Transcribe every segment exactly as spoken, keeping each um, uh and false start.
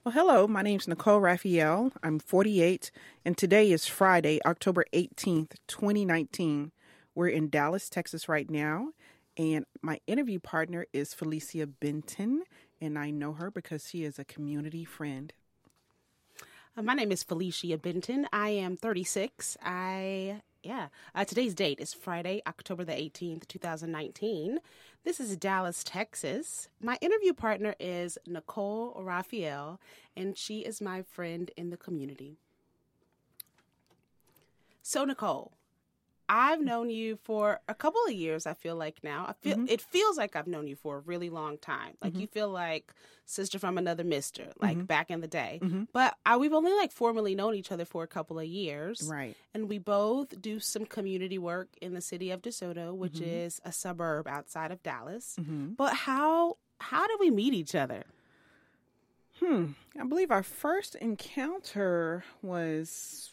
Well, hello, my name's Nicole Raphael. I'm forty-eight, and today is Friday, October eighteenth, twenty nineteen. We're in Dallas, Texas right now, and my interview partner is Felicia Benton, and I know her because she is a community friend. Uh, my name is Felicia Benton. I am thirty-six. I, yeah, uh, today's date is Friday, October the eighteenth, twenty nineteen. This is Dallas, Texas. My interview partner is Nicole Raphael, and she is my friend in the community. So, Nicole, I've known you for a couple of years, I feel like now. I feel mm-hmm. It feels like I've known you for a really long time. Like, mm-hmm. you feel like sister from another mister, like mm-hmm. back in the day. Mm-hmm. But uh, we've only, like, formally known each other for a couple of years. Right. And we both do some community work in the city of DeSoto, which mm-hmm. is a suburb outside of Dallas. Mm-hmm. But how how did we meet each other? Hmm. I believe our first encounter was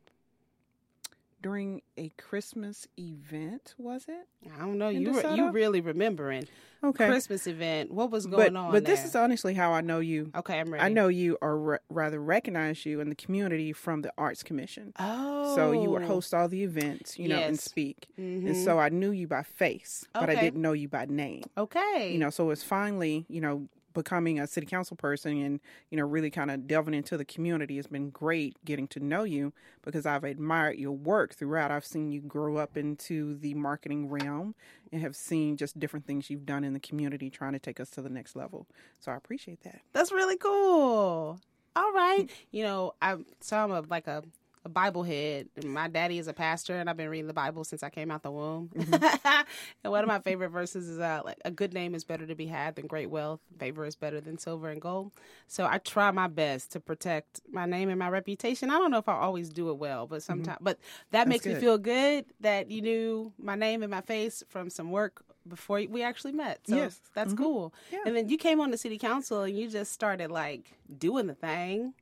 during a Christmas event, was it? I don't know. You re- you really remembering. Okay. Christmas event. What was going but, on But there? this is honestly how I know you. Okay, I'm ready. I know you, or re- rather recognize you in the community from the Arts Commission. Oh. So you would host all the events, you know, yes. and speak. Mm-hmm. And so I knew you by face, okay. but I didn't know you by name. Okay. You know, so it's finally, you know, becoming a city council person and, you know, really kind of delving into the community has been great getting to know you because I've admired your work throughout. I've seen you grow up into the marketing realm and have seen just different things you've done in the community trying to take us to the next level. So I appreciate that. That's really cool. All right. You know, I so I'm a, like a a Bible head. My daddy is a pastor, and I've been reading the Bible since I came out the womb. Mm-hmm. And one of my favorite verses is, uh, like, a good name is better to be had than great wealth. Favor is better than silver and gold. So I try my best to protect my name and my reputation. I don't know if I always do it well, but sometimes, mm-hmm. but that That's makes good. me feel good that you knew my name and my face from some work before we actually met. So yes. that's mm-hmm. cool. Yeah. And then you came on the city council and you just started, like, doing the thing.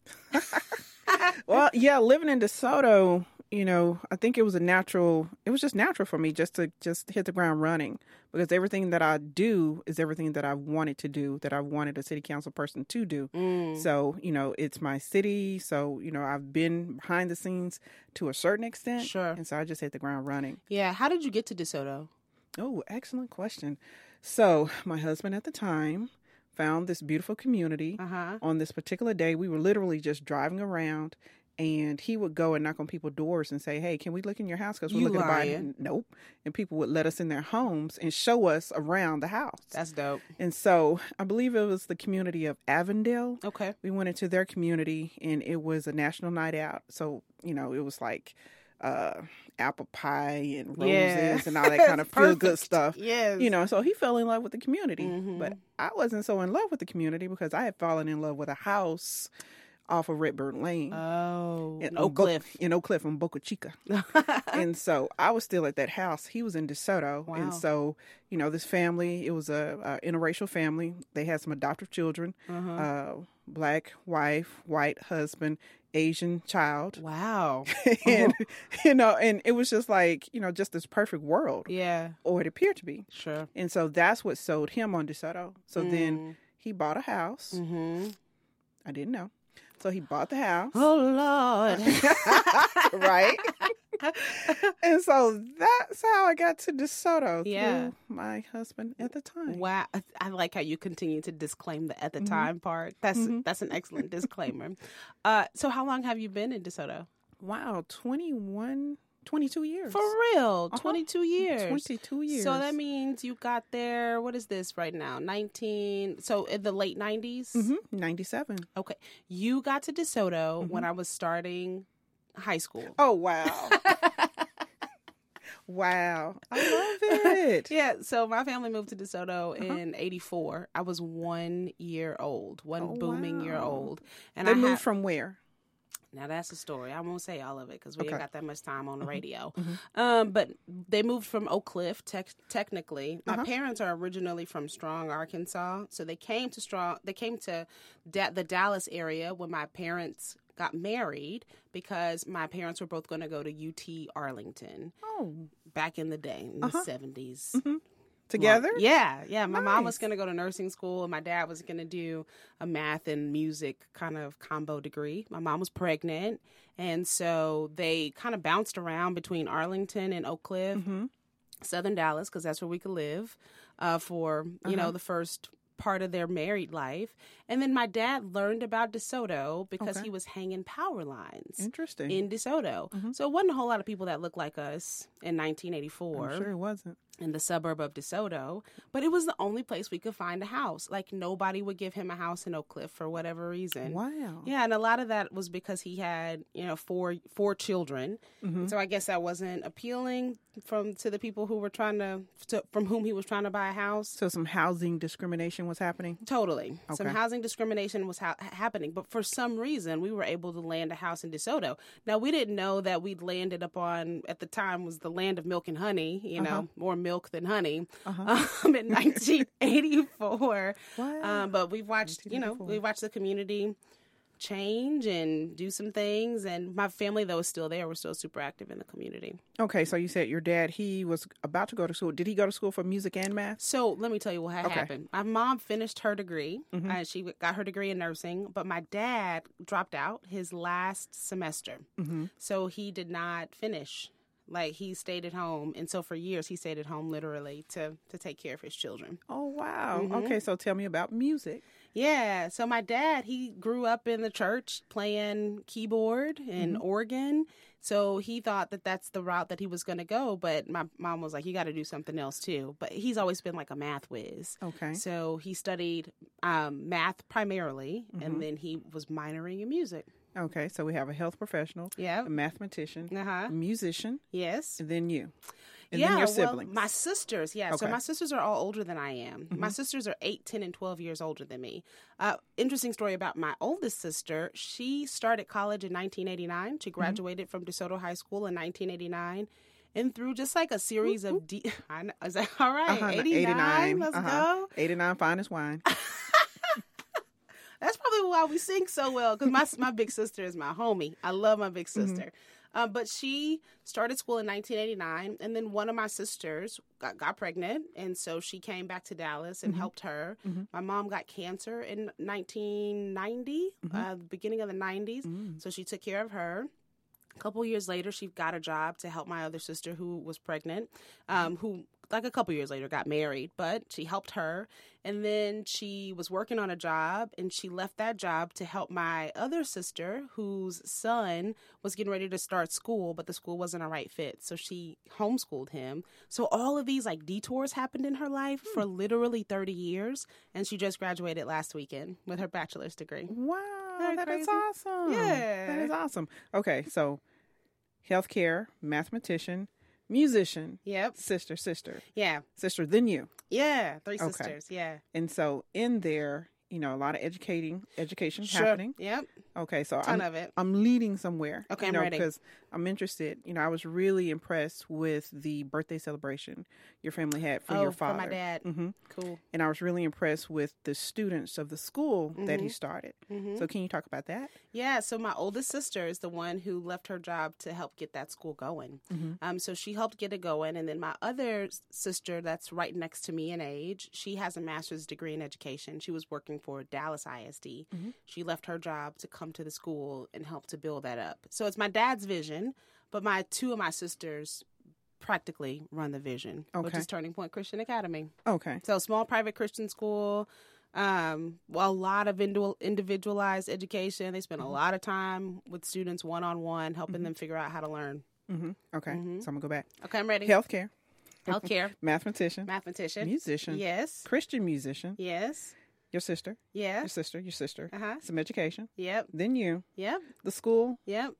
Well, yeah, living in DeSoto, you know, I think it was a natural, it was just natural for me just to just hit the ground running because everything that I do is everything that I wanted to do, that I wanted a city council person to do. Mm. So, you know, it's my city. So, you know, I've been behind the scenes to a certain extent. Sure. And so I just hit the ground running. Yeah. How did you get to DeSoto? Oh, excellent question. So my husband at the time found this beautiful community. Uh-huh. On this particular day, we were literally just driving around, and he would go and knock on people's doors and say, hey, can we look in your house? Because we're you looking lying. to buy. Nope. And people would let us in their homes and show us around the house. That's dope. And so I believe it was the community of Avondale. Okay. We went into their community, and it was a national night out. So, you know, it was like uh, apple pie and roses yeah. and all that kind of feel-good stuff. Yes. You know, so he fell in love with the community. Mm-hmm. But I wasn't so in love with the community because I had fallen in love with a house off of Redbird Lane. Oh, in Oak Cliff. Bo- in Oak Cliff in Boca Chica. And so I was still at that house. He was in DeSoto. Wow. And so, you know, this family, it was a, a interracial family. They had some adoptive children, uh-huh. uh, black wife, white husband, Asian child. Wow. And, oh. you know, and it was just like, you know, just this perfect world. Yeah. Or it appeared to be. Sure. And so that's what sold him on DeSoto. So mm. then he bought a house. Mm-hmm. I didn't know. So he bought the house. Oh, Lord. Right? And so that's how I got to DeSoto yeah. through my husband at the time. Wow. I like how you continue to disclaim the at the mm-hmm. time part. That's mm-hmm. that's an excellent disclaimer. Uh, so how long have you been in DeSoto? Wow, twenty-one, twenty-two years. For real? Uh-huh. twenty-two years. twenty-two years. So that means you got there, what is this right now? nineteen, so in the late nineties? Mm-hmm. ninety-seven. Okay. You got to DeSoto mm-hmm. when I was starting high school. Oh, wow. Wow. I love it. Yeah. So my family moved to DeSoto uh-huh. in eighty-four. I was one year old, one oh, booming wow. year old. And they I moved ha- from where? Now, that's a story. I won't say all of it because we okay. ain't got that much time on the mm-hmm. radio. Mm-hmm. Um, but they moved from Oak Cliff, te- technically. My uh-huh. parents are originally from Strong, Arkansas. So they came to Strong. They came to da- the Dallas area when my parents got married because my parents were both going to go to U T Arlington. Oh. Back in the day, in uh-huh. the seventies. Mm-hmm. together? Well, yeah, yeah. My Nice. mom was going to go to nursing school, and my dad was going to do a math and music kind of combo degree. My mom was pregnant, and so they kind of bounced around between Arlington and Oak Cliff, Mm-hmm. Southern Dallas, because that's where we could live uh, for, you Uh-huh. know, the first part of their married life. And then my dad learned about DeSoto because Okay. he was hanging power lines Interesting. in DeSoto. Mhm. So it wasn't a whole lot of people that looked like us in nineteen eighty-four I'm sure it wasn't. in the suburb of DeSoto, but it was the only place we could find a house. Like, nobody would give him a house in Oak Cliff for whatever reason. Wow. Yeah, and a lot of that was because he had, you know, four four children. Mm-hmm. So I guess that wasn't appealing from to the people who were trying to, to from whom he was trying to buy a house. So some housing discrimination was happening? Totally. Some Okay. housing discrimination was ha- happening, but for some reason we were able to land a house in DeSoto. Now, we didn't know that we'd landed upon, at the time, was the land of milk and honey, you know, Uh-huh. more milk than honey, Uh-huh. um, in nineteen eighty-four. What? Um, but we've watched, you know, nineteen eighty-four. we watched the community change and do some things, and my family, though, is still there. We're still super active in the community. Okay, so you said your dad, he was about to go to school. Did he go to school for music and math? So let me tell you what had Okay. happened. My mom finished her degree. Mhm. Uh, she got her degree in nursing, but my dad dropped out his last semester. Mm-hmm. So he did not finish. Like, he stayed at home. And so for years, he stayed at home literally to, to take care of his children. Oh, wow. Mhm. Okay, so tell me about music. Yeah. So my dad, he grew up in the church playing keyboard and Mm-hmm. organ. So he thought that that's the route that he was going to go. But my mom was like, you got to do something else too. But he's always been like a math whiz. Okay. So he studied um, math primarily, Mhm. and then he was minoring in music. Okay, so we have a health professional, Yeah. a mathematician, Uh huh. a musician, Yes. and then you. And yeah, then your well, siblings. my sisters, yeah. So Okay. my sisters are all older than I am. My Mhm. sisters are eight, ten, and twelve years older than me. Uh, interesting story about my oldest sister. She started college in nineteen eighty-nine. She graduated from DeSoto High School in nineteen eighty-nine. And through just like a series of... De- I know, is that all right? Uh-huh, eighty-nine, let's uh-huh. go. eighty-nine, fine as wine. That's probably why we sing so well, because my my big sister is my homie. I love my big sister. Um, but she started school in nineteen eighty-nine, and then one of my sisters got, got pregnant, and so she came back to Dallas and Mhm. helped her. Mhm. My mom got cancer in nineteen ninety, Mhm. uh, the beginning of the nineties, Mm. so she took care of her. A couple years later, she got a job to help my other sister who was pregnant, um, who, like a couple years later, got married, but she helped her. And then she was working on a job, and she left that job to help my other sister, whose son was getting ready to start school, but the school wasn't a right fit. So she homeschooled him. So all of these like detours happened in her life for literally thirty years. And she just graduated last weekend with her bachelor's degree. Wow, Isn't that that is crazy? awesome. Yeah. That is awesome. Okay, so healthcare, mathematician, musician, Yep. sister, sister, Yeah. sister, then you. Yeah. Three Okay. sisters. Yeah. And so in there, you know, a lot of educating, education Sure. happening. Yep. Okay, so Ton I'm, of it. I'm leading somewhere. Okay, you I'm know, ready. because I'm interested. You know, I was really impressed with the birthday celebration your family had for oh, your father. for my dad. hmm Cool. And I was really impressed with the students of the school that he Mhm. started. hmm So can you talk about that? Yeah, so my oldest sister is the one who left her job to help get that school going. Mhm. Um, so she helped get it going. And then my other s- sister, that's right next to me in age, she has a master's degree in education. She was working for Dallas I S D. Mhm. She left her job to come to the school and help to build that up. So it's my dad's vision, but my two of my sisters practically run the vision, which Okay. is Turning Point Christian Academy. Okay. So small private Christian school, um, well, a lot of individual, individualized education. They spend a lot of time with students one-on-one, helping them figure out how to learn. hmm Okay. Mhm. So I'm gonna go back. Okay, I'm ready. Healthcare, Healthcare, mathematician, mathematician. musician, Yes. Christian musician, Yes. your sister, Yeah. your sister, your sister, Uh-huh. some education, Yep. then you, Yep. the school, Yep.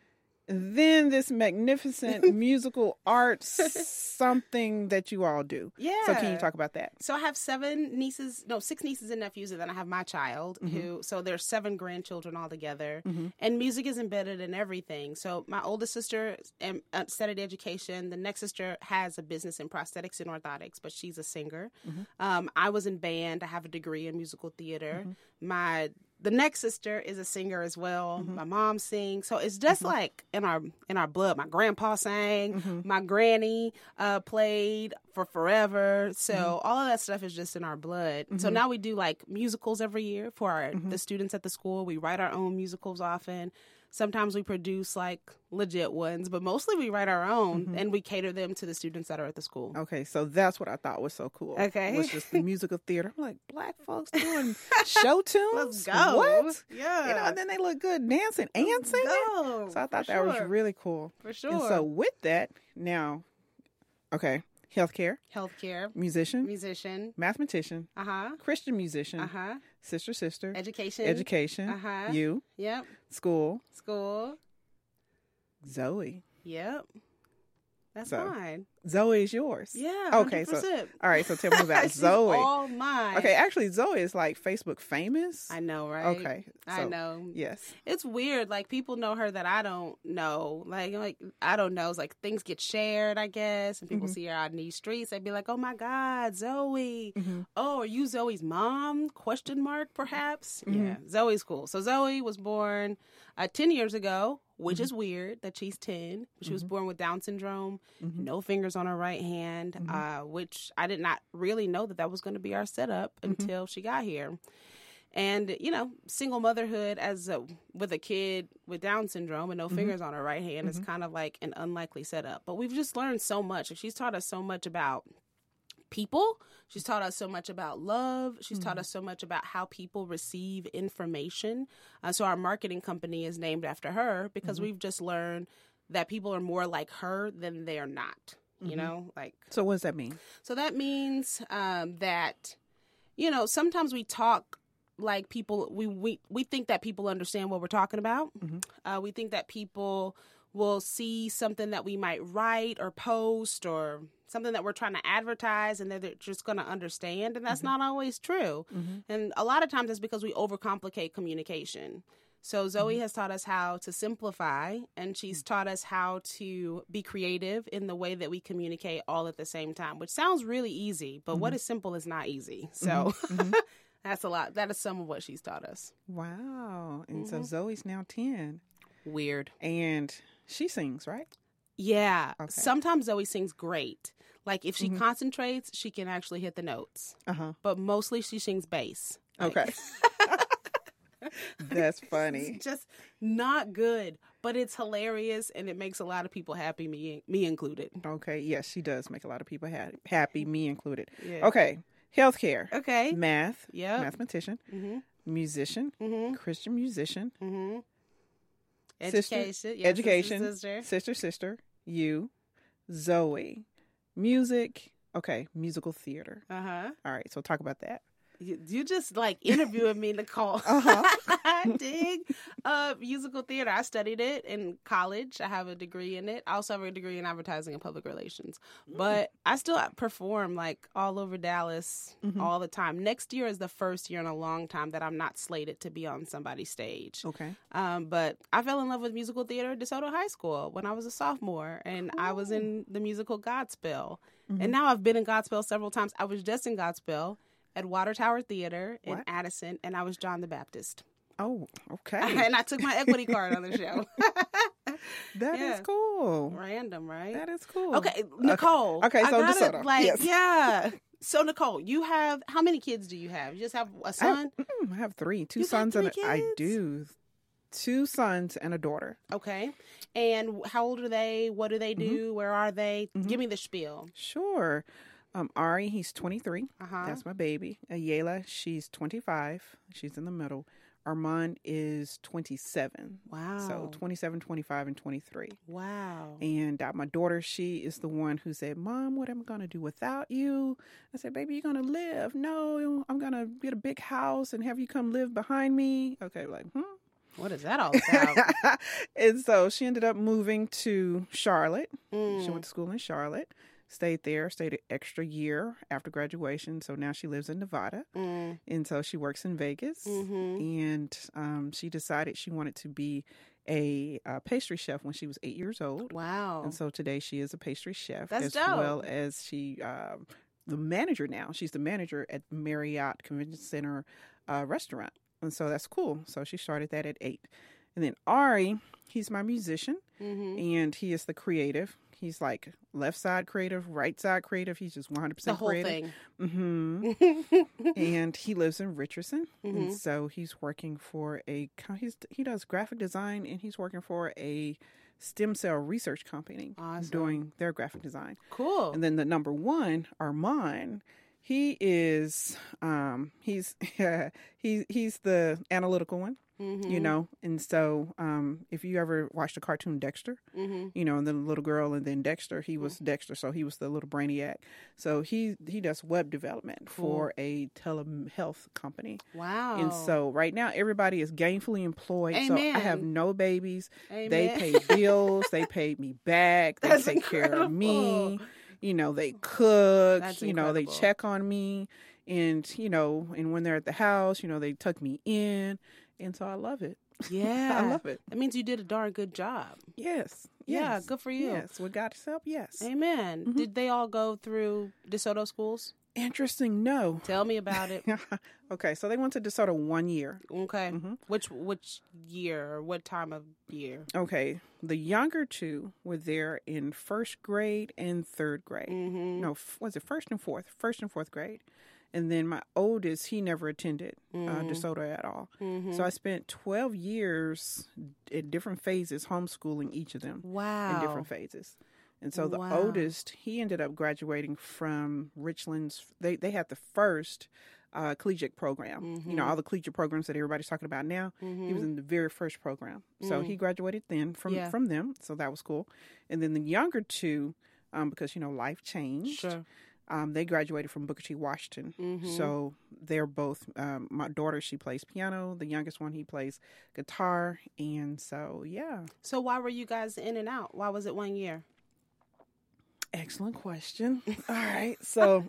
and then this magnificent musical arts something that you all do. Yeah. So can you talk about that? So I have seven nieces, no, six nieces and nephews, and then I have my child Mm-hmm. who, so there's seven grandchildren altogether. Mhm. And music is embedded in everything. So my oldest sister um, uh, studied education. The next sister has a business in prosthetics and orthotics, but she's a singer. Mhm. Um, I was in band. I have a degree in musical theater. Mhm. My the next sister is a singer as well. Mm-hmm. My mom sings. So it's just mm-hmm. like in our in our blood. My grandpa sang. Mm-hmm. My granny uh, played for forever. So mm-hmm. all of that stuff is just in our blood. Mm-hmm. So now we do like musicals every year for our, mm-hmm. the students at the school. We write our own musicals often. Sometimes we produce like legit ones, but mostly we write our own mm-hmm. and we cater them to the students that are at the school. Okay, so that's what I thought was so cool. Okay. Was just the musical theater. I'm like, black folks doing show tunes? Let's go. What? Yeah. You know, and then they look good dancing and Let's singing. go. So I thought For that sure. was really cool. For sure. And so with that, now, okay, healthcare. Healthcare. Musician. Musician. Mathematician. Uh-huh. Christian musician. Uh-huh. Sister, sister. Education. Education. Uh-huh. You. Yep. School. School. Zoe. Yep. That's So, mine. Zoe is yours. Yeah. Okay, one hundred percent. so all right, so tell me about She's Zoe. all mine. Okay, actually Zoe is like Facebook famous. I know, right? Okay. I so, know. Yes. It's weird. Like people know her that I don't know. Like like I don't know. It's like things get shared, I guess, and people Mhm. see her out in these streets. They'd be like, "Oh my God, Zoe! Mhm. Oh, are you Zoe's mom? Question mark, perhaps." Mhm. Yeah, Zoe's cool. So Zoe was born uh, ten years ago, which Mhm. is weird that she's ten. She was Mhm. born with Down syndrome, Mhm. no fingers on her right hand, Mhm. uh, which I did not really know that that was going to be our setup Mhm. until she got here. And, you know, single motherhood as a, with a kid with Down syndrome and no Mhm. fingers on her right hand is Mhm. kind of like an unlikely setup. But we've just learned so much. She's taught us so much about people. She's taught us so much about love. She's Mhm. taught us so much about how people receive information. Uh, so our marketing company is named after her because Mhm. we've just learned that people are more like her than they're not. You Mhm. know, like So what does that mean? so that means um, that, you know, sometimes we talk like people, we, we, we think that people understand what we're talking about. Mhm. Uh, we think that people will see something that we might write or post or something that we're trying to advertise and they're just going to understand. And that's Mhm. not always true. Mm-hmm. And a lot of times it's because we overcomplicate communication. So Zoe Mhm. has taught us how to simplify, and she's taught us how to be creative in the way that we communicate all at the same time, which sounds really easy, but what Mhm. is simple is not easy. So Mhm. that's a lot. That is some of what she's taught us. Wow. And so Mhm. Zoe's now ten. Weird. And she sings, right? Yeah. Okay. Sometimes Zoe sings great. Like if she Mhm. concentrates, she can actually hit the notes. Uh-huh. But mostly she sings bass. Like- Okay. That's funny. It's just not good, but it's hilarious and it makes a lot of people happy, me me included. Okay. Yes, she does make a lot of people ha- happy, me included. Yeah. Okay. Healthcare. Okay. Math. Yep. Mathematician. Mhm. Musician. Mhm. Christian musician. Mhm. Sister- Education. Yes, education. Sister. Sister, sister. You. Zoe. Music. Okay. Musical theater. Uh huh. All right. So talk about that. You, you just like interviewing me, Nicole. Uh-huh. Dig. Uh, musical theater. I studied it in college. I have a degree in it. I also have a degree in advertising and public relations. But I still perform like all over Dallas Mhm. all the time. Next year is the first year in a long time that I'm not slated to be on somebody's stage. Okay. Um, but I fell in love with musical theater at DeSoto High School when I was a sophomore, and I was in the musical Godspell. Mhm. And now I've been in Godspell several times. I was just in Godspell at Water Tower Theater in What? Addison, and I was John the Baptist. Oh, okay. And I took my equity card on the show. That is Yeah. cool. Random, right? That is cool. Okay, Nicole. Okay, I so gotta, DeSoto, like, yes. yeah. So Nicole, you have how many kids do you have? You just have a I son? have, mm, I have three. Two You got sons and three a, I kids? do. Two sons and a daughter. Okay. And how old are they? What do they do? Where are they? Mhm. Give me the spiel. Sure. Um, Ari, he's twenty-three. Uh-huh. That's my baby. Ayala, she's twenty-five. She's in the middle. Armand is twenty-seven. Wow. So twenty-seven, twenty-five, and twenty-three. Wow. And uh, my daughter, she is the one who said, Mom, what am I going to do without you? I said, baby, you're going to live. No, I'm going to get a big house and have you come live behind me. Okay, like, hmm. What is that all about? And so she ended up moving to Charlotte. She Mm. went to school in Charlotte, stayed there, stayed an extra year after graduation. So now she lives in Nevada. Mm. And so she works in Vegas. Mhm. And um, she decided she wanted to be a uh, pastry chef when she was eight years old. Wow. And so today she is a pastry chef, That's as dope. well as she, um, the manager now. She's the manager at Marriott Convention Center uh, restaurant. And so that's cool. So she started that at eight. And then Ari, he's my musician, Mm-hmm. and he is the creative. He's like left side creative, right side creative. He's just one hundred percent The whole creative. thing. Mm-hmm. And he lives in Richardson. Mm-hmm. And so he's working for a, he's, he does graphic design, and he's working for a stem cell research company Awesome. doing their graphic design. Cool. And then the number one, Armand, he is, um, he's, he, he's the analytical one. Mm-hmm. You know, and so um, if you ever watched the cartoon Dexter, Mm-hmm. you know, and then the little girl, and then Dexter, he was Dexter, so he was the little brainiac. So he he does web development Cool. for a telehealth company. Wow. And so right now everybody is gainfully employed. So I have Amen. no babies. Amen. They pay bills. They paid me back. They That's take care of me. incredible. You know, they cook. That's you know, they incredible. check on me. And, you know, and when they're at the house, you know, they tuck me in. And so I love it. Yeah. I love it. That means you did a darn good job. Yes. Yeah, yes, good for you. Yes. With God's help, yes. Amen. Mhm. Did they all go through DeSoto schools? Interesting. No. Tell me about it. Okay. So they went to DeSoto one year. Okay. Mhm. Which which year or what time of year? Okay. The younger two were there in first grade and third grade. Mm-hmm. No, f- was it first and fourth? First and fourth grade. And then my oldest, he never attended uh, Mhm. DeSoto at all. Mm-hmm. So I spent twelve years at different phases homeschooling each of them Wow. in different phases. And so the Wow. oldest, he ended up graduating from Richland's. They, they had the first uh, collegiate program. You know, Mhm. all the collegiate programs that everybody's talking about now. Mm-hmm. He was in the very first program. So Mm. he graduated then from, Yeah. from them. So that was cool. And then the younger two, um, because, you know, life changed. Sure. Um, they graduated from Booker T. Washington. Mhm. So they're both, um, my daughter, she plays piano. The youngest one, he plays guitar. And so, yeah. So why were you guys in and out? Why was it one year? Excellent question. All right. So,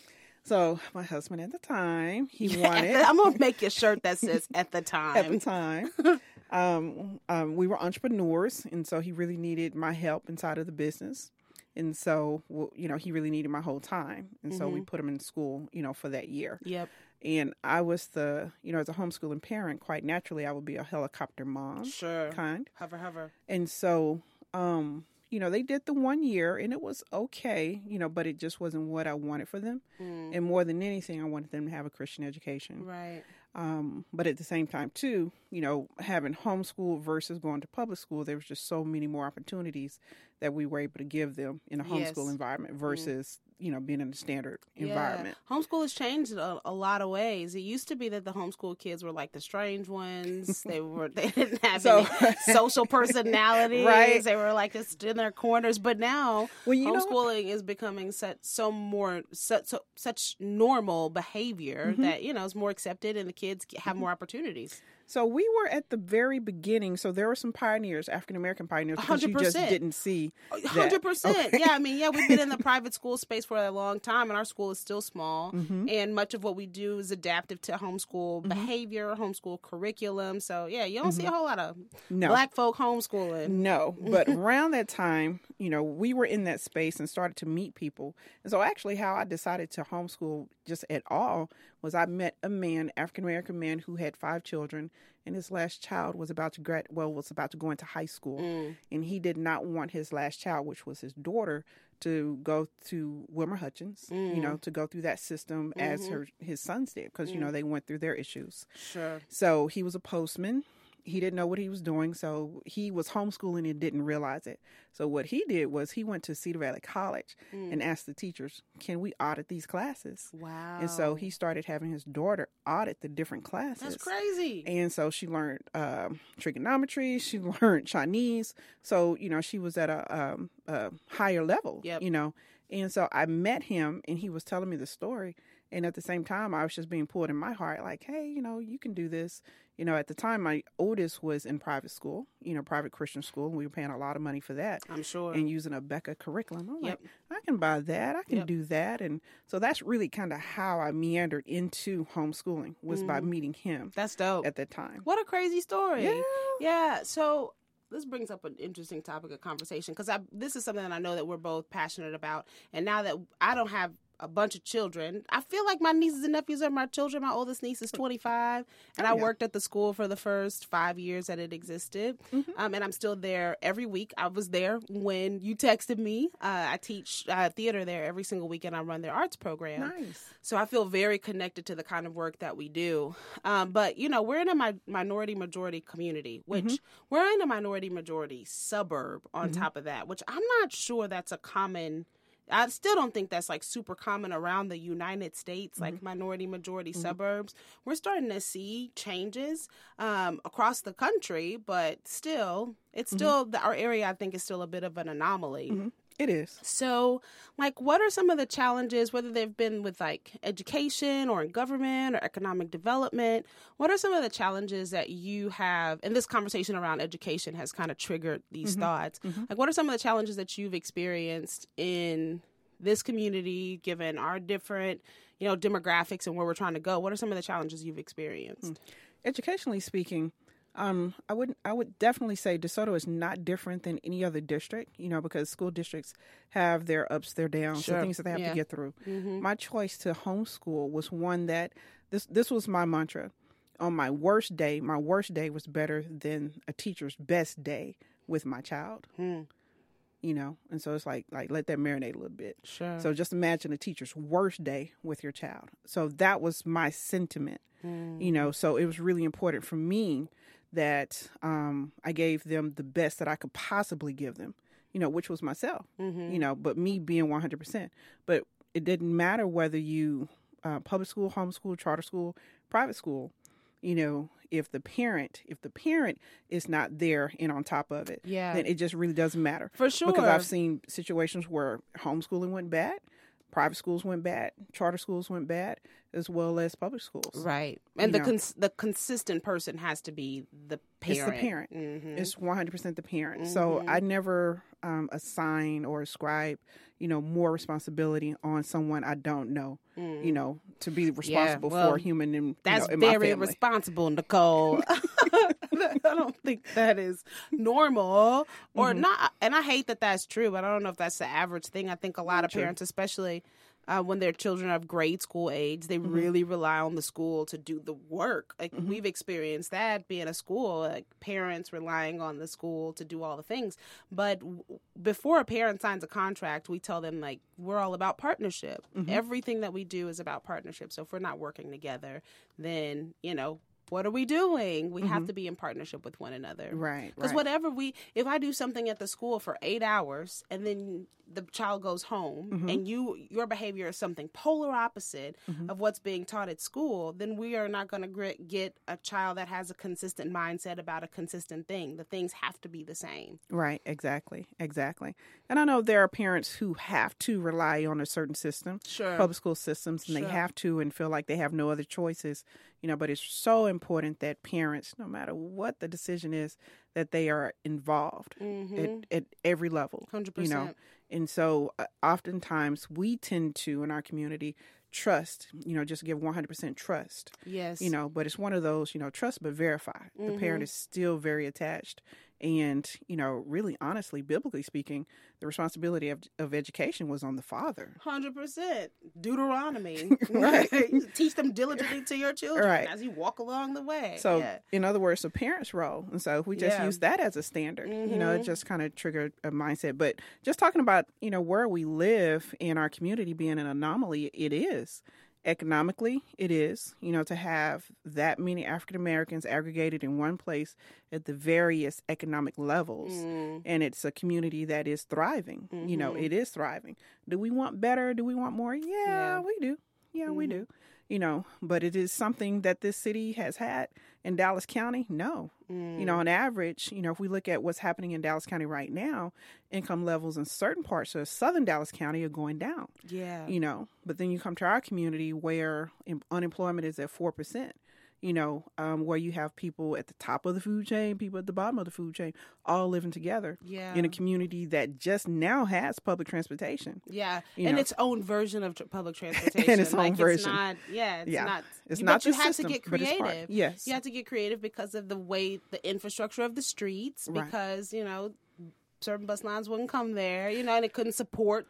so my husband at the time, he wanted, I'm gonna make a shirt that says "at the time." at the time, um, um, we were entrepreneurs. And so he really needed my help inside of the business. And so, well, you know, he really needed my whole time. And so we put him in school, you know, for that year. Yep. And I was the, you know, as a homeschooling parent, quite naturally, I would be a helicopter mom Sure. kind. Hover, hover. And so, um, you know, they did the one year and it was okay, you know, but it just wasn't what I wanted for them. Mm. And more than anything, I wanted them to have a Christian education. Right. Um, but at the same time, too, you know, having homeschool versus going to public school, there was just so many more opportunities that we were able to give them in a homeschool Yes. environment versus, you know, being in a standard environment. Yeah. Homeschool has changed a, a lot of ways. It used to be that the homeschool kids were like the strange ones. They were they didn't have So- any social personalities. Right. They were like just in their corners. But now Well, you know, homeschooling is becoming such so more such so, such normal behavior Mm-hmm. that you know is more accepted and the kids have more opportunities. so we were at the very beginning. So there were some pioneers, African American pioneers, because you just one hundred percent. didn't see that. Hundred percent. Okay. Yeah, I mean, yeah, we've been in the private school space for a long time, and our school is still small. Mm-hmm. And much of what we do is adaptive to homeschool behavior, homeschool curriculum. So yeah, you don't see a whole lot of No. black folk homeschooling. No, but around that time, you know, we were in that space and started to meet people. And so actually how I decided to homeschool just at all was I met a man, African American man, who had five children, and his last child was about to grad well, was about to go into high school. Mm. And he did not want his last child, which was his daughter, to go to Wilmer Hutchins, you Mm. know, to go through that system as Mhm. her his sons did, because, you know, they went through their issues. Sure. So he was a postman. He didn't know what he was doing, so he was homeschooling and didn't realize it. So what he did was he went to Cedar Valley College Mm. and asked the teachers, can we audit these classes? Wow. And so he started having his daughter audit the different classes. That's crazy. And so she learned um, trigonometry. She learned Chinese. So, you know, she was at a, um, a higher level, Yep. you know. And so I met him and he was telling me the story. And at the same time, I was just being pulled in my heart, like, hey, you know, you can do this. You know, at the time, my oldest was in private school, you know, private Christian school. And we were paying a lot of money for that I'm sure. and using a Becca curriculum. I'm Yep. like, I can buy that. I can Yep. do that. And so that's really kind of how I meandered into homeschooling, was by meeting him That's dope. at that time. What a crazy story. Yeah. Yeah. So this brings up an interesting topic of conversation because I this is something that I know that we're both passionate about. And now that I don't have a bunch of children. I feel like my nieces and nephews are my children. My oldest niece is twenty-five, and oh, I yeah. worked at the school for the first five years that it existed, mm-hmm. um, and I'm still there every week. I was there when you texted me. Uh, I teach uh, theater there every single week, and I run their arts program. Nice. So I feel very connected to the kind of work that we do. Um, but, you know, we're in a mi- minority-majority community, which mm-hmm. we're in a minority-majority suburb on mm-hmm. top of that, which I'm not sure that's a common... I still don't think that's like super common around the United States, like mm-hmm. minority majority mm-hmm. suburbs. We're starting to see changes um, across the country, but still, it's mm-hmm. still, the, our area, I think, is still a bit of an anomaly. Mm-hmm. It is. So, like, what are some of the challenges, whether they've been with, like, education or in government or economic development? What are some of the challenges that you have, and this conversation around education has kind of triggered these mm-hmm. thoughts. Mm-hmm. Like, what are some of the challenges that you've experienced in this community, given our different, you know, demographics and where we're trying to go? What are some of the challenges you've experienced? Mm. Educationally speaking, Um, I would I would definitely say DeSoto is not different than any other district, you know, because school districts have their ups, their downs, sure. the things that they have yeah. to get through. Mm-hmm. My choice to homeschool was one that this this was my mantra. On my worst day, my worst day was better than a teacher's best day with my child. Hmm. You know, and so it's like like let that marinate a little bit. Sure. So just imagine a teacher's worst day with your child. So that was my sentiment. Hmm. You know, so it was really important for me that um, I gave them the best that I could possibly give them, you know, which was myself, mm-hmm. you know, but me being one hundred percent. But it didn't matter whether you uh, public school, homeschool, charter school, private school, you know, if the parent, if the parent is not there and on top of it, yeah. then it just really doesn't matter. For sure. Because I've seen situations where homeschooling went bad, private schools went bad, charter schools went bad, as well as public schools. Right. And you the cons- the consistent person has to be the parent. It's the parent. Mm-hmm. It's one hundred percent the parent. Mm-hmm. So I never um, assign or ascribe, you know, more responsibility on someone I don't know, mm. you know, to be responsible yeah, well, for a human in, that's you know, in very my family. Responsible, Nicole. I don't think that is normal or mm-hmm. not. And I hate that that's true, but I don't know if that's the average thing. I think a lot of true. parents, especially uh, when their children are of grade school age, they mm-hmm. really rely on the school to do the work. Like mm-hmm. we've experienced that being a school, like parents relying on the school to do all the things. But w- before a parent signs a contract, we tell them, like, we're all about partnership. Mm-hmm. Everything that we do is about partnership. So if we're not working together, then, you know, what are we doing? We mm-hmm. have to be in partnership with one another. Right. Because right. whatever we, if I do something at the school for eight hours and then the child goes home mm-hmm. and you, your behavior is something polar opposite mm-hmm. of what's being taught at school, then we are not going to get a child that has a consistent mindset about a consistent thing. The things have to be the same. Right. Exactly. Exactly. And I know there are parents who have to rely on a certain system, sure. public school systems, and sure. they have to and feel like they have no other choices, you know, but it's so important that parents, no matter what the decision is, that they are involved mm-hmm. at, at every level. one hundred percent. You know, and so uh, oftentimes we tend to, in our community, trust, you know, just give one hundred percent trust. Yes. You know, but it's one of those, you know, trust but verify. Mm-hmm. The parent is still very attached. And, you know, really honestly, biblically speaking, the responsibility of, of education was on the father. one hundred percent. Deuteronomy. Right. Teach them diligently to your children right. as you walk along the way. So, yeah. in other words, the parent's role. And so if we just yeah. use that as a standard, mm-hmm. you know, it just kind of triggered a mindset. But just talking about, you know, where we live in our community being an anomaly, it is. Economically, it is, you know, to have that many African Americans aggregated in one place at the various economic levels. Mm. And it's a community that is thriving. Mm-hmm. You know, it is thriving. Do we want better? Do we want more? Yeah, yeah. we do. Yeah, mm-hmm. we do. You know, but it is something that this city has had in Dallas County. No. Mm. You know, on average, you know, if we look at what's happening in Dallas County right now, income levels in certain parts of southern Dallas County are going down. Yeah. You know, but then you come to our community where unemployment is at four percent. You know, um, where you have people at the top of the food chain, people at the bottom of the food chain, all living together yeah. in a community that just now has public transportation. Yeah, you and know. its own version of tr- public transportation. and its like, own it's version. Not, yeah, it's yeah. not. It's but not you the have system, to get but it's part. creative. Yes. You have to get creative because of the way, the infrastructure of the streets, Right. because, you know, certain bus lines wouldn't come there, you know, and it couldn't support the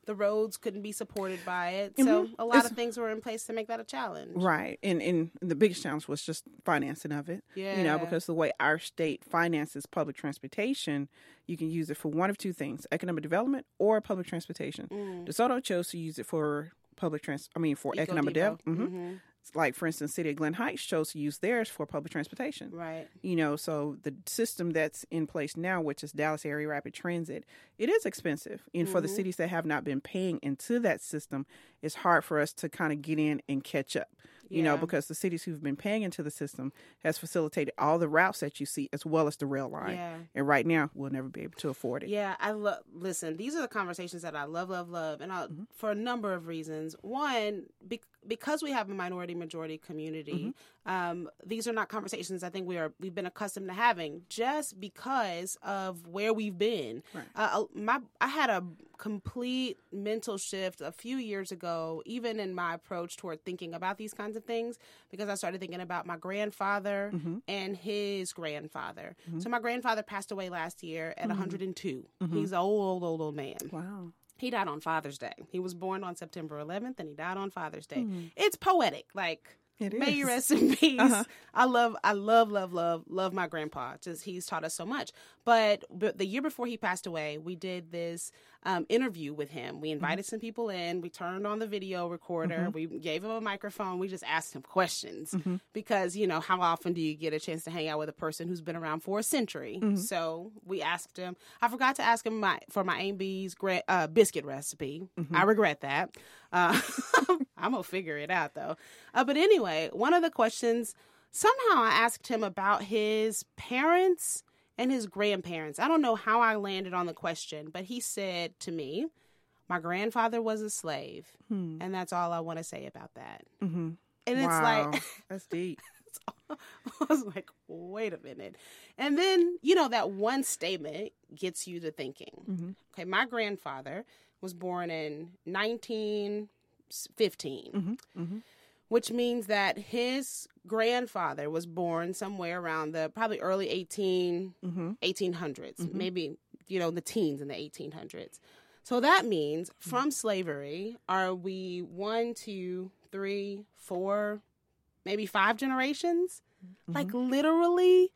the roads couldn't be supported by it. Mm-hmm. So a lot It's, of things were in place to make that a challenge. Right. And, and the biggest challenge was just financing of it. Yeah. You know, because the way our state finances public transportation, you can use it for one of two things, economic development or public transportation. Mm. DeSoto chose to use it for public trans, I mean, for Eco economic Depot. development. Mm-hmm. Mm-hmm. Like, for instance, City of Glen Heights chose to use theirs for public transportation. Right. You know, so the system that's in place now, which is Dallas Area Rapid Transit, it is expensive. And mm-hmm. for the cities that have not been paying into that system, it's hard for us to kind of get in and catch up. You yeah. know, because the cities who've been paying into the system has facilitated all the routes that you see as well as the rail line. Yeah. And right now, we'll never be able to afford it. Yeah, I love, listen, these are the conversations that I love, love, love. And I, mm-hmm. for a number of reasons. One, be, because we have a minority majority community, mm-hmm. um, these are not conversations I think we are, we've been accustomed to having just because of where we've been. Right. Uh, my, I had a complete mental shift a few years ago, even in my approach toward thinking about these kinds of things, because I started thinking about my grandfather mm-hmm. and his grandfather. Mm-hmm. So my grandfather passed away last year at mm-hmm. one hundred two. Mm-hmm. He's an old, old, old, old man. Wow. He died on Father's Day. He was born on September eleventh, and he died on Father's Day. Mm-hmm. It's poetic. Like, it may is. you rest in peace. Uh-huh. I love, I love, love, love, love my grandpa. Just he's taught us so much. But, but the year before he passed away, we did this um, interview with him. We invited mm-hmm. some people in. We turned on the video recorder. Mm-hmm. We gave him a microphone. We just asked him questions mm-hmm. because, you know, how often do you get a chance to hang out with a person who's been around for a century? Mm-hmm. So we asked him. I forgot to ask him my for my A and B's gra- uh, biscuit recipe. Mm-hmm. I regret that. Uh, I'm going to figure it out, though. Uh, but anyway, one of the questions, somehow I asked him about his parents and his grandparents. I don't know how I landed on the question, but he said to me, my grandfather was a slave. Hmm. And that's all I want to say about that. Mm-hmm. And it's wow. like... That's deep. I was like, wait a minute. And then, you know, that one statement gets you to thinking. Mm-hmm. Okay, my grandfather was born in nineteen fifteen, mm-hmm. Mm-hmm. which means that his grandfather was born somewhere around the probably early eighteen, mm-hmm. eighteen hundreds, mm-hmm. maybe, you know, the teens in the eighteen hundreds. So that means from slavery, are we one, two, three, four, maybe five generations? Mm-hmm. Like literally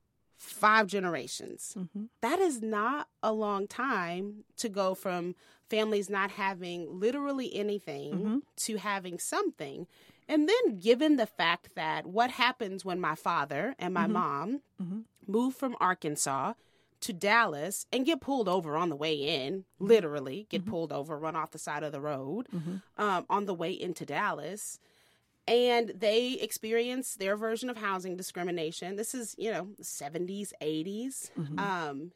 five generations. Mm-hmm. That is not a long time to go from families not having literally anything mm-hmm. to having something. And then given the fact that what happens when my father and my mm-hmm. mom mm-hmm. move from Arkansas to Dallas and get pulled over on the way in, literally get mm-hmm. pulled over, run off the side of the road mm-hmm. um, on the way into Dallas. And they experience their version of housing discrimination. This is, you know, seventies, eighties. Mm-hmm. Um,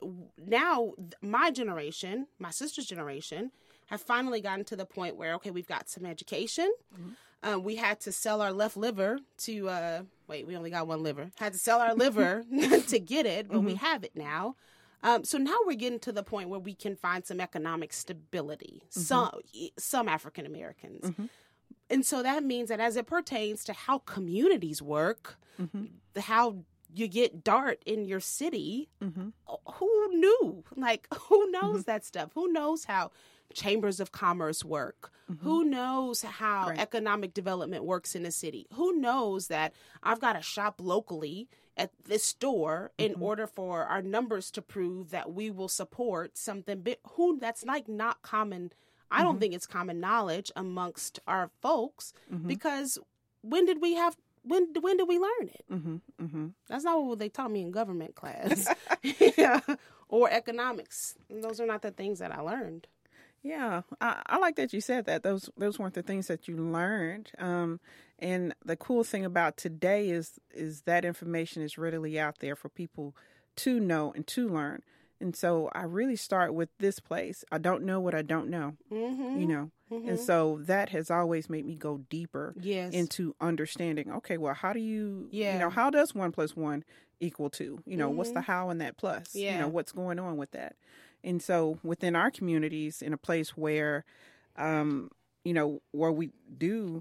now, my generation, my sister's generation, have finally gotten to the point where, okay, we've got some education. Mm-hmm. Um, we had to sell our left liver to, uh, wait, we only got one liver. Had to sell our liver to get it, but mm-hmm. we have it now. Um, so now we're getting to the point where we can find some economic stability, mm-hmm. some, some African Americans. Mm-hmm. And so that means that as it pertains to how communities work, mm-hmm. how you get DART in your city, mm-hmm. who knew? Like, who knows mm-hmm. that stuff? Who knows how chambers of commerce work? Mm-hmm. Who knows how right. economic development works in a city? Who knows that I've got to shop locally at this store mm-hmm. in order for our numbers to prove that we will support something big? Who that's like not common. I don't mm-hmm. think it's common knowledge amongst our folks mm-hmm. because when did we have, when when did we learn it? Mm-hmm. Mm-hmm. That's not what they taught me in government class yeah. or economics. Those are not the things that I learned. Yeah, I, I like that you said that. Those those weren't the things that you learned. Um, and the cool thing about today is is that information is readily out there for people to know and to learn. And so I really start with this place. I don't know what I don't know, mm-hmm. you know. Mm-hmm. And so that has always made me go deeper yes. into understanding, okay, well, how do you, yeah. you know, how does one plus one equal two? You know, mm-hmm. what's the how in that plus? Yeah. You know, what's going on with that? And so within our communities, in a place where, um, you know, where we do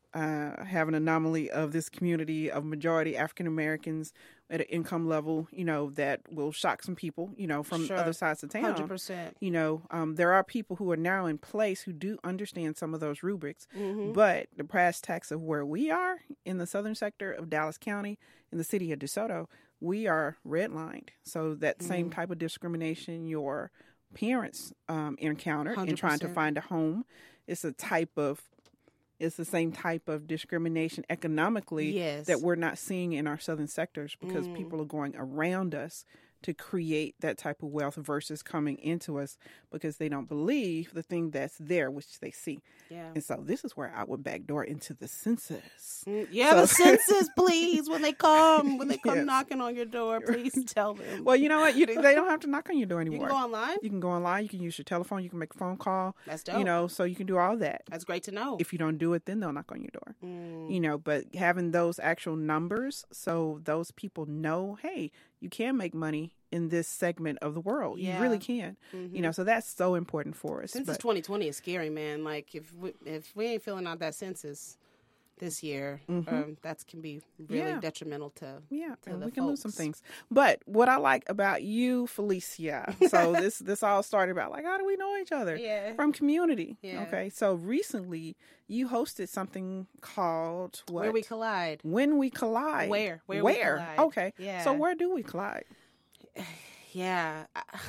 uh, have an anomaly of this community of majority African Americans at an income level, you know, that will shock some people, you know, from Sure. other sides of town. one hundred percent. You know, um, there are people who are now in place who do understand some of those rubrics, Mm-hmm. but the brass tacks of where we are in the southern sector of Dallas County, in the city of DeSoto, we are redlined. So that same Mm. type of discrimination your parents um, encountered in trying to one hundred percent. find a home, it's a type of it's the same type of discrimination economically Yes. that we're not seeing in our southern sectors because Mm. people are going around us to create that type of wealth versus coming into us because they don't believe the thing that's there, which they see. Yeah. And so this is where I would backdoor into the census. Mm, Yeah, the So- census, please. When they come, when they come Yes. knocking on your door, please tell them. Well, you know what? You, they don't have to knock on your door you anymore. can go online. You can go online. You can use your telephone. You can make a phone call. That's dope. You know, so you can do all that. That's great to know. If you don't do it, then they'll knock on your door. Mm. You know, but having those actual numbers so those people know, hey, you can make money in this segment of the world. Yeah. You really can. Mhm. You know, so that's so important for us. Census But- twenty twenty is scary, man. Like if we, if we ain't filling out that census this year, Mhm. um, that can be really Yeah. detrimental to. Yeah, to and the we can lose some folks. things. But what I like about you, Felicia, so this this all started about like how do we know each other? Yeah. From community. Yeah. Okay, so recently you hosted something called what? Where we collide. When we collide. Where? Where we Where? collide. Okay. Yeah. So where do we collide? Yeah,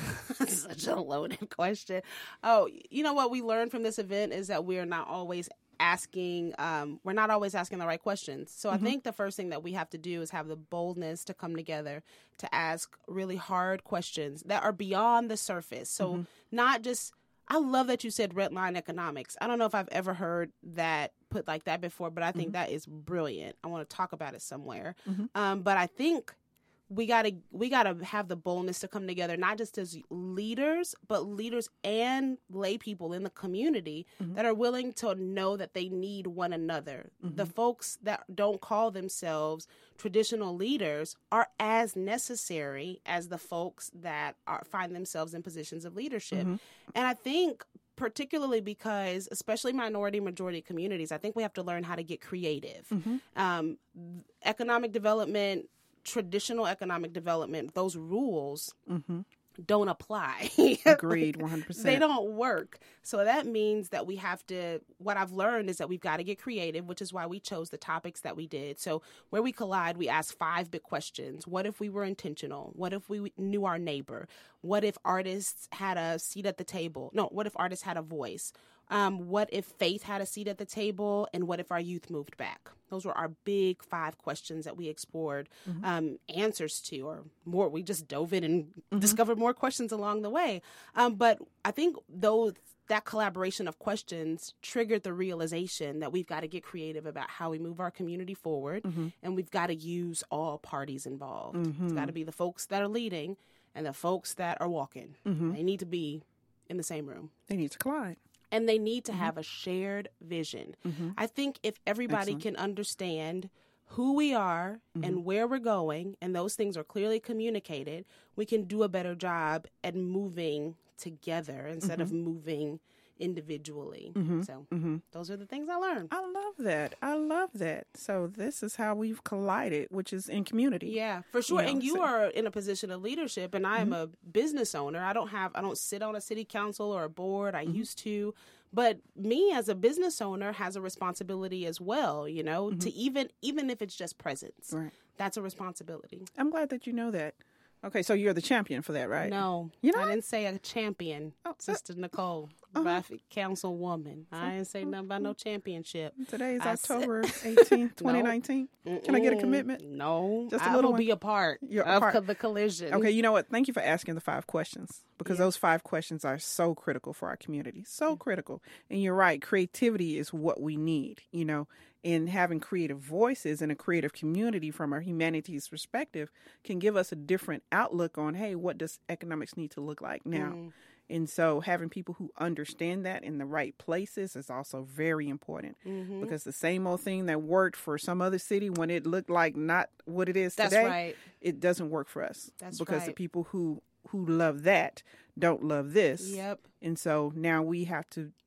such a loaded question. Oh, you know what we learned from this event is that we are not always asking, um, we're not always asking the right questions. So I think the first thing that we have to do is have the boldness to come together to ask really hard questions that are beyond the surface. So not just, I love that you said red line economics. I don't know if I've ever heard that put like that before, but I think that is brilliant. I want to talk about it somewhere. Um, but I think we gotta we gotta have the boldness to come together, not just as leaders, but leaders and lay people in the community that are willing to know that they need one another. The folks that don't call themselves traditional leaders are as necessary as the folks that are find themselves in positions of leadership. And I think particularly because, especially minority majority communities, I think we have to learn how to get creative. Um, economic development, traditional economic development, those rules don't apply. Agreed, one hundred percent. They don't work. So that means that we have to, what I've learned is that we've got to get creative, which is why we chose the topics that we did. So where we collide, we ask five big questions. What if we were intentional? What if we knew our neighbor? What if artists had a seat at the table? No, what if artists had a voice? Um, what if faith had a seat at the table? And what if our youth moved back? Those were our big five questions that we explored um, answers to, or more. We just dove in and discovered more questions along the way. Um, but I think those that collaboration of questions triggered the realization that we've got to get creative about how we move our community forward, and we've got to use all parties involved. It's got to be the folks that are leading and the folks that are walking. They need to be in the same room. They need to collide. And they need to have a shared vision. I think if everybody Excellent. can understand who we are and where we're going, and those things are clearly communicated, we can do a better job at moving together instead of moving individually. So those are the things I learned. I love that. I love that. So this is how we've collided, which is in community. Yeah, for sure. You know, and you so- are in a position of leadership, and I am a business owner. I don't have, I don't sit on a city council or a board. I used to, but me as a business owner has a responsibility as well. You know, to even even if it's just presence, Right. that's a responsibility. I'm glad that you know that. Okay, so you're the champion for that, right? No, You know I what? didn't say a champion, Oh, uh, Sister Nicole, graphic councilwoman. I didn't say nothing about no championship. Today is I said- October eighteenth, twenty nineteen. Can I get a Mm-mm. commitment? No, Just a I little will be a part You're a of part. co- the collision. Okay, you know what? Thank you for asking the five questions because Yeah. those five questions are so critical for our community. So critical. And you're right. Creativity is what we need, you know, and having creative voices and a creative community from our humanities perspective can give us a different outlook on, hey, what does economics need to look like now? Mm. And so having people who understand that in the right places is also very important Mhm. because the same old thing that worked for some other city when it looked like not what it is That's today, right. it doesn't work for us. That's because the right. people who who love that don't love this. Yep. And so now we have to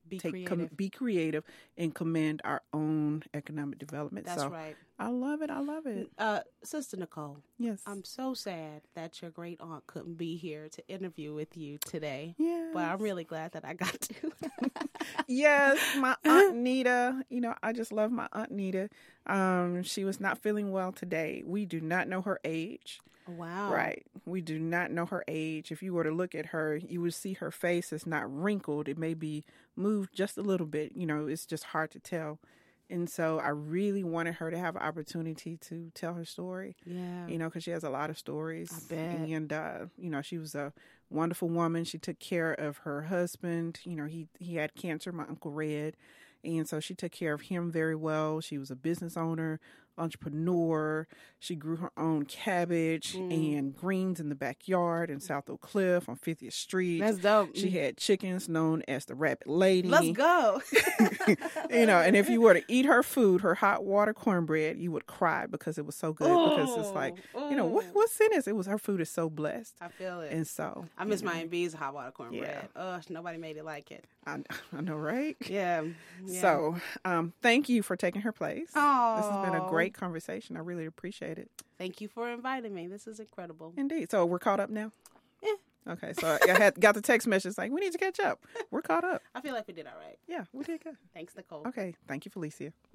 Be take creative. Com- be creative and commend our own economic development. That's so right. I love it. I love it. Uh, Sister Nicole, Yes. I'm so sad that your great aunt couldn't be here to interview with you today. Yeah. But I'm really glad that I got to. Yes, my Aunt Nita. You know, I just love my Aunt Nita. Um, she was not feeling well today. We do not know her age. Wow. Right. We do not know her age. If you were to look at her, you would see her face is not wrinkled. It may be moved just a little bit. You know, it's just hard to tell. And so I really wanted her to have an opportunity to tell her story. Yeah. You know, because she has a lot of stories. I bet. And, uh, you know, she was a wonderful woman. She took care of her husband. You know, he, he had cancer, my Uncle Red. And so she took care of him very well. She was a business owner, entrepreneur. She grew her own cabbage mm. and greens in the backyard in South Oak Cliff on fiftieth Street. That's dope. She had chickens known as the Rabbit Lady. Let's go. You know, and if you were to eat her food, her hot water cornbread, you would cry because it was so good. Ooh, because it's like, ooh. you know, what, what's in this? It was her food is so blessed. I feel it. And so I miss my Aunt B's hot water cornbread. Yeah. Ugh, nobody made it like it. I, I know, right? Yeah. yeah. So, um, thank you for taking her place. Oh, this has been a great conversation. I really appreciate it. Thank you for inviting me. This is incredible. Indeed. So we're caught up now? Yeah. Okay. So I had got the text message like, we need to catch up. We're caught up. I feel like we did all right. Yeah, we did good. Thanks, Nicole. Okay. Thank you, Felicia.